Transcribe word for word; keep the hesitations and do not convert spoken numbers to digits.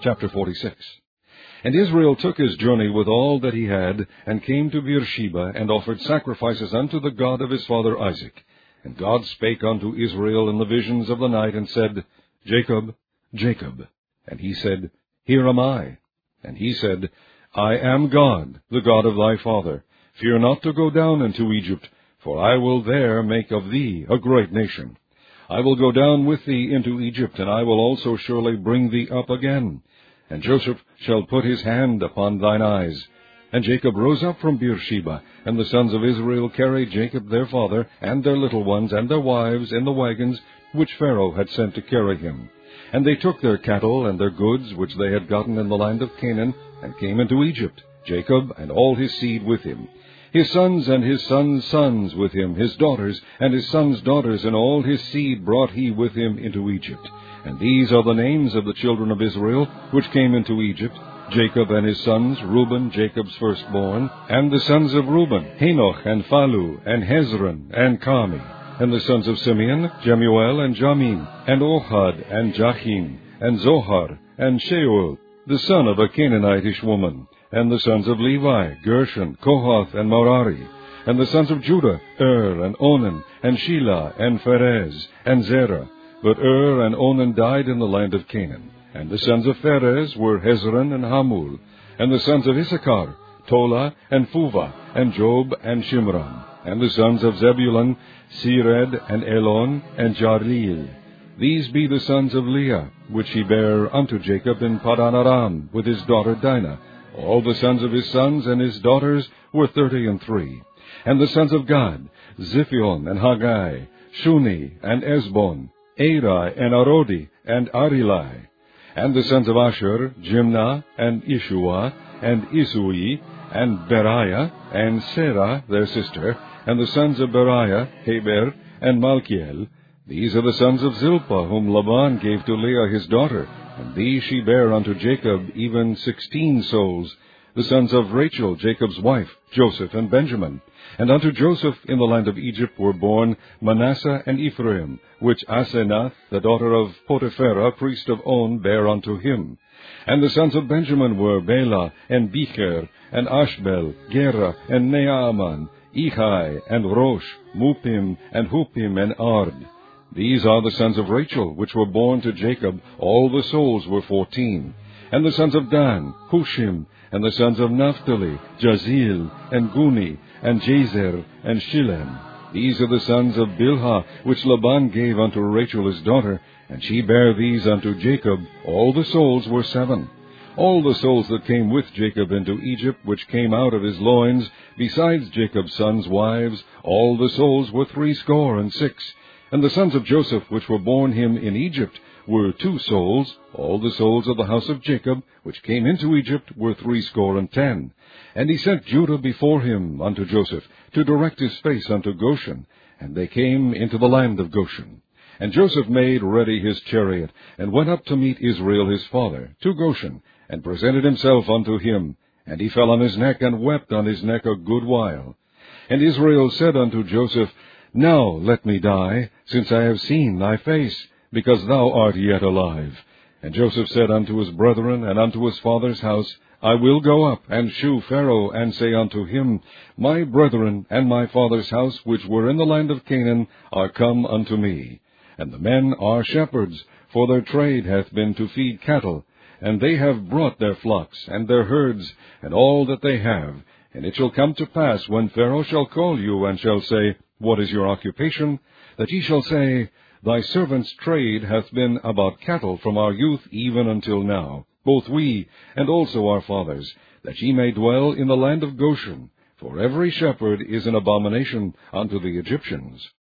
Chapter forty-six. And Israel took his journey with all that he had, and came to Beersheba, and offered sacrifices unto the God of his father Isaac. And God spake unto Israel in the visions of the night, and said, Jacob, Jacob. And he said, Here am I. And he said, I am God, the God of thy father. Fear not to go down into Egypt, for I will there make of thee a great nation. I will go down with thee into Egypt, and I will also surely bring thee up again. And Joseph shall put his hand upon thine eyes. And Jacob rose up from Beersheba, and the sons of Israel carried Jacob their father, and their little ones, and their wives, in the wagons which Pharaoh had sent to carry him. And they took their cattle and their goods, which they had gotten in the land of Canaan, and came into Egypt, Jacob and all his seed with him. His sons and his sons' sons with him, his daughters and his sons' daughters, and all his seed brought he with him into Egypt. And these are the names of the children of Israel, which came into Egypt: Jacob and his sons, Reuben, Jacob's firstborn, and the sons of Reuben, Hanoch, and Phalu, and Hezron, and Carmi. And the sons of Simeon, Jemuel, and Jamin, and Ohad, and Jachin, and Zohar, and Sheuel, the son of a Canaanitish woman. And the sons of Levi, Gershon, Kohath, and Merari. And the sons of Judah, Er, and Onan, and Shelah, and Pharez, and Zerah. But Er and Onan died in the land of Canaan. And the sons of Pharez were Hezron and Hamul. And the sons of Issachar, Tola, and Phuvah, and Job, and Shimron. And the sons of Zebulun, Sered, and Elon, and Jarleel. These be the sons of Leah, which he bare unto Jacob in Padan Aram, with his daughter Dinah. All the sons of his sons and his daughters were thirty and three. And the sons of Gad, Ziphion, and Haggai, Shuni, and Esbon, Eri, and Arodi, and Arilai. And the sons of Asher, Jimnah, and Ishua, and Isui, and Beriah, and Serah their sister. And the sons of Beriah, Heber, and Malchiel. These are the sons of Zilpah, whom Laban gave to Leah his daughter. And these she bare unto Jacob, even sixteen souls, the sons of Rachel, Jacob's wife, Joseph and Benjamin. And unto Joseph in the land of Egypt were born Manasseh and Ephraim, which Asenath, the daughter of Potipherah, priest of On, bare unto him. And the sons of Benjamin were Bela, and Becher, and Ashbel, Gera, and Naaman, Ehai, and Rosh, Mupim, and Hupim, and Ard. These are the sons of Rachel, which were born to Jacob. All the souls were fourteen. And the sons of Dan, Hushim. And the sons of Naphtali, Jazeel, and Guni, and Jazer, and Shilem. These are the sons of Bilhah, which Laban gave unto Rachel his daughter. And she bare these unto Jacob. All the souls were seven. All the souls that came with Jacob into Egypt, which came out of his loins, besides Jacob's sons' wives, all the souls were threescore and six. And the sons of Joseph, which were born him in Egypt, were two souls. All the souls of the house of Jacob, which came into Egypt, were threescore and ten. And he sent Judah before him unto Joseph, to direct his face unto Goshen. And they came into the land of Goshen. And Joseph made ready his chariot, and went up to meet Israel his father, to Goshen, and presented himself unto him. And he fell on his neck, and wept on his neck a good while. And Israel said unto Joseph, Now let me die, since I have seen thy face, because thou art yet alive. And Joseph said unto his brethren and unto his father's house, I will go up and shew Pharaoh, and say unto him, My brethren and my father's house, which were in the land of Canaan, are come unto me. And the men are shepherds, for their trade hath been to feed cattle. And they have brought their flocks, and their herds, and all that they have. And it shall come to pass, when Pharaoh shall call you, and shall say, What is your occupation? That ye shall say, Thy servant's trade hath been about cattle from our youth even until now, both we, and also our fathers, that ye may dwell in the land of Goshen. For every shepherd is an abomination unto the Egyptians.